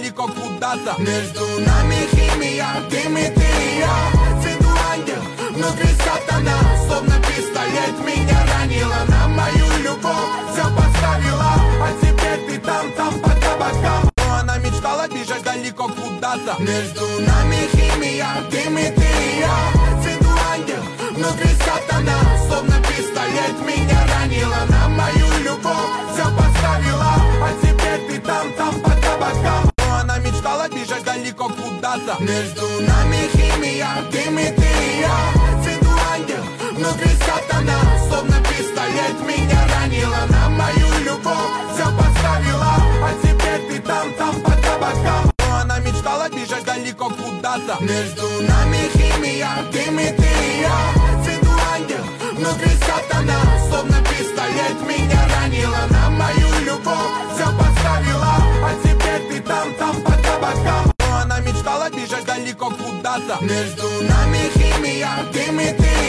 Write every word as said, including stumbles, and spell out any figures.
далеко куда-то. Между нами химия, дым и ты и я. С виду ангел, внутри сатана. Словно пистолет меня ранила. На мою любовь все поставила. А теперь ты там, там по кабакам. Но она мечтала бежать далеко куда-то. Между нами химия, дым и ты и я. С виду ангел, внутри сатана. Словно пистолет меня ранила. На мою любовь все поставила. А теперь ты там, там по кабакам. Но она мечтала бежать далеко куда-то. Между нами химия, дым и ты и я. С виду ангел, внутри сатана. Словно пистолет меня ранила. На мою любовь все поставила. А теперь ты там, там по кабакам. Но она мечтала бежать далеко куда-то. Между нами химия, дым и ты и я. С виду ангел, внутри сатана. Словно пистолет меня ранила. На мою любовь все поставила. А теперь ты там, там по кабакам. Но она мечтала бежать далеко куда-то. Между нами химия, дым и ты и я.